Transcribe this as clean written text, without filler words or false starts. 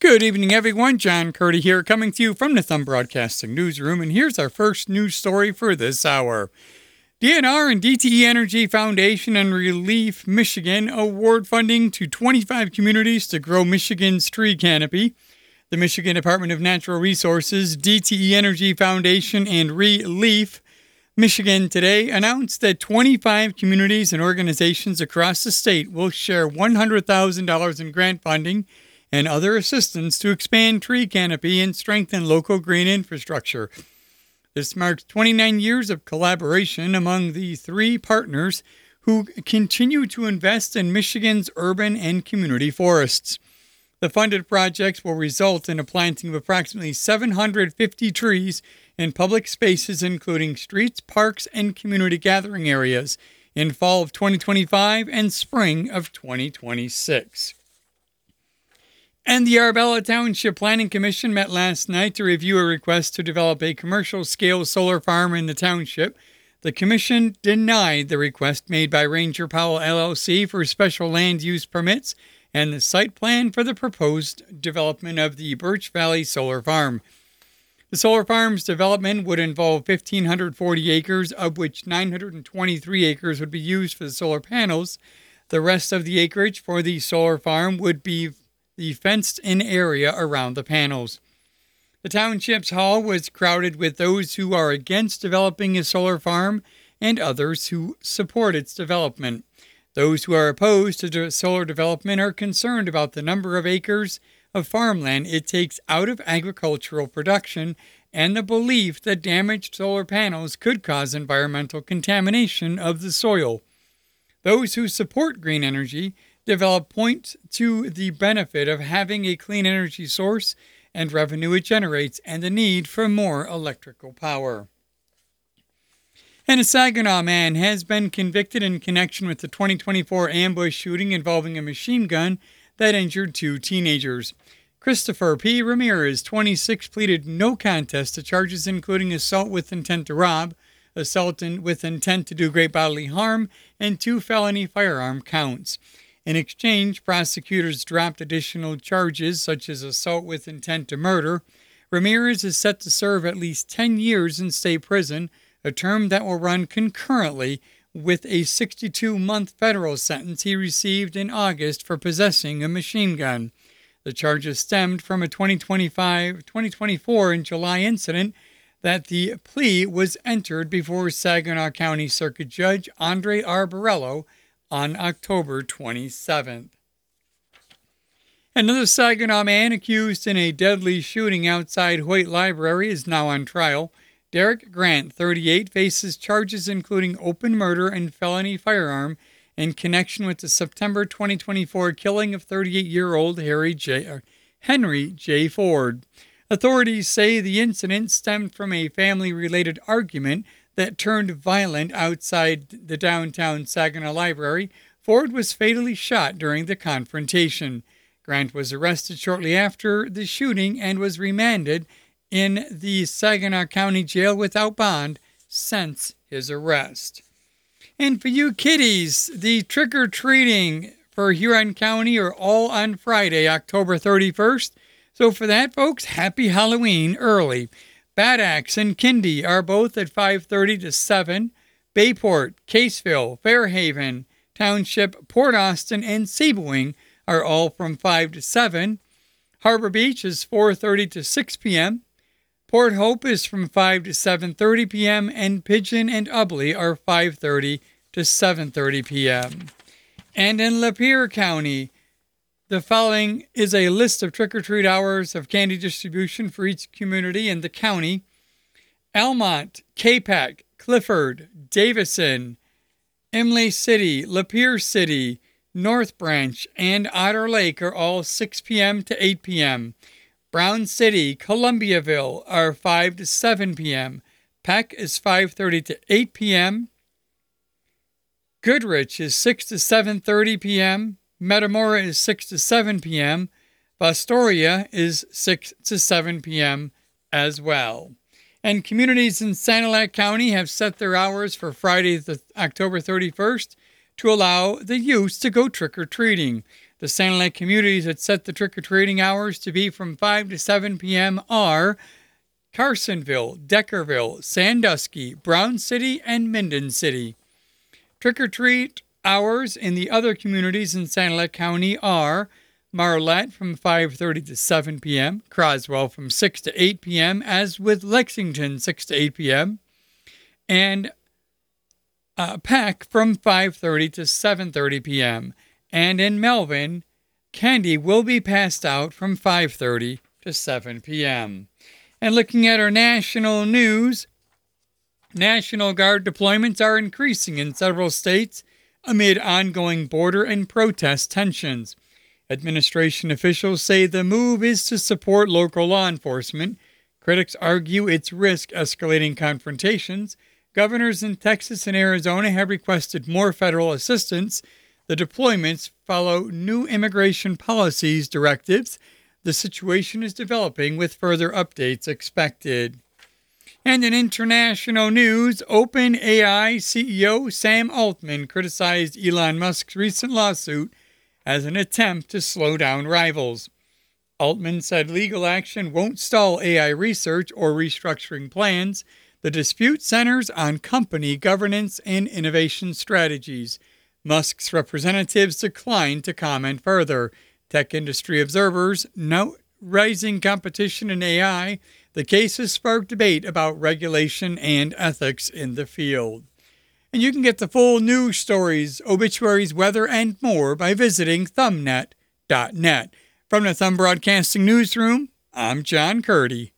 Good evening, everyone. John Curdy here, coming to you from the Thumb Broadcasting Newsroom, and here's our first news story for this hour. DNR and DTE Energy Foundation and Relief Michigan award funding to 25 communities to grow Michigan's tree canopy. The Michigan Department of Natural Resources, DTE Energy Foundation, and Relief Michigan today announced that 25 communities and organizations across the state will share $100,000 in grant funding and other assistance to expand tree canopy and strengthen local green infrastructure. This marks 29 years of collaboration among the three partners who continue to invest in Michigan's urban and community forests. The funded projects will result in a planting of approximately 750 trees in public spaces, including streets, parks, and community gathering areas, in fall of 2025 and spring of 2026. And the Arbella Township Planning Commission met last night to review a request to develop a commercial-scale solar farm in the township. The commission denied the request made by Ranger Powell LLC for special land use permits and the site plan for the proposed development of the Birch Valley Solar Farm. The solar farm's development would involve 1,540 acres, of which 923 acres would be used for the solar panels. The rest of the acreage for the solar farm would be the fenced-in area around the panels. The township's hall was crowded with those who are against developing a solar farm and others who support its development. Those who are opposed to solar development are concerned about the number of acres of farmland it takes out of agricultural production and the belief that damaged solar panels could cause environmental contamination of the soil. Those who support green energy point to the benefit of having a clean energy source and revenue it generates and the need for more electrical power. And a Saginaw man has been convicted in connection with the 2024 ambush shooting involving a machine gun that injured two teenagers. Christopher P. Ramirez, 26, pleaded no contest to charges including assault with intent to rob, assault with intent to do great bodily harm, and 2 felony firearm counts. In exchange, prosecutors dropped additional charges such as assault with intent to murder. Ramirez is set to serve at least 10 years in state prison, a term that will run concurrently with a 62-month federal sentence he received in August for possessing a machine gun. The charges stemmed from a 2024 in July incident that the plea was entered before Saginaw County Circuit Judge Andre R. Borello on October 27th. Another Saginaw man accused in a deadly shooting outside Hoyt Library is now on trial. Derek Grant, 38, faces charges including open murder and felony firearm in connection with the September 2024 killing of 38-year-old Henry J. Ford. Authorities say the incident stemmed from a family-related argument that turned violent outside the downtown Saginaw Library. Ford was fatally shot during the confrontation. Grant was arrested shortly after the shooting and was remanded in the Saginaw County Jail without bond since his arrest. And for you kiddies, the trick-or-treating for Huron County are all on Friday, October 31st. So for that, folks, happy Halloween early. Bad Axe and Kindy are both at 5:30 to 7. Bayport, Caseville, Fairhaven Township, Port Austin, and Sebowing are all from 5 to 7. Harbor Beach is 4:30 to 6 p.m. Port Hope is from 5 to 7:30 p.m. and Pigeon and Ubly are 5:30 to 7:30 p.m. And in Lapeer County, the following is a list of trick-or-treat hours of candy distribution for each community in the county. Almont, Capac, Clifford, Davison, Imlay City, Lapeer City, North Branch, and Otter Lake are all 6 p.m. to 8 p.m. Brown City, Columbiaville are 5 to 7 p.m. Peck is 5:30 to 8 p.m. Goodrich is 6 to 7:30 p.m. Metamora is 6 to 7 p.m. Fostoria is 6 to 7 p.m. as well. And communities in Sanilac County have set their hours for Friday, October 31st, to allow the youth to go trick-or-treating. The Sand Lake communities that set the trick-or-treating hours to be from 5 to 7 p.m. are Carsonville, Deckerville, Sandusky, Brown City, and Minden City. Trick-or-treat hours in the other communities in Sand Lake County are Marlette from 5:30 to 7 p.m., Croswell from 6 to 8 p.m., as with Lexington 6 to 8 p.m., and Peck from 5:30 to 7:30 p.m. And in Melvin, candy will be passed out from 5:30 to 7 p.m. And looking at our national news, National Guard deployments are increasing in several states amid ongoing border and protest tensions. Administration officials say the move is to support local law enforcement. Critics argue it's risk escalating confrontations. Governors in Texas and Arizona have requested more federal assistance. The deployments follow new immigration policies directives. The situation is developing with further updates expected. And in international news, OpenAI CEO Sam Altman criticized Elon Musk's recent lawsuit as an attempt to slow down rivals. Altman said legal action won't stall AI research or restructuring plans. The dispute centers on company governance and innovation strategies. Musk's representatives declined to comment further. Tech industry observers note rising competition in AI. The case has sparked debate about regulation and ethics in the field. And you can get the full news stories, obituaries, weather, and more by visiting thumbnet.net. From the Thumb Broadcasting Newsroom, I'm John Curdy.